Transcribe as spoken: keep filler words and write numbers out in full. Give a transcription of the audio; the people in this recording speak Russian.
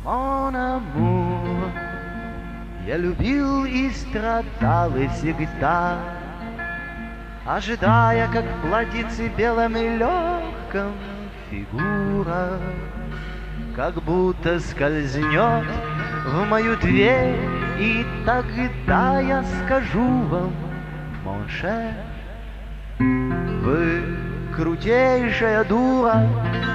Mon amour, я любил и страдал и всегда, ожидая, как в платьице белом и легком фигура, как будто скользнет в мою дверь, и тогда я скажу вам, mon cher, вы крутейшая дура,